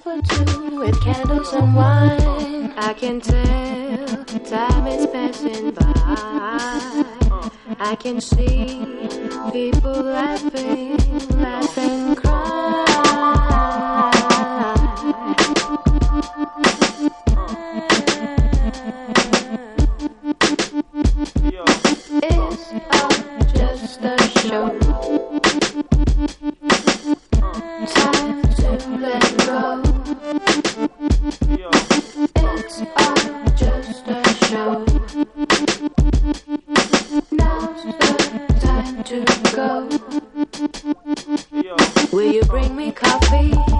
for two with candles and wine. I can tell time is passing by. I can see people laughing, laughing, cry. It's all just a show. Time to let go. It's all just a show. Now's the time to go. Will you bring me coffee?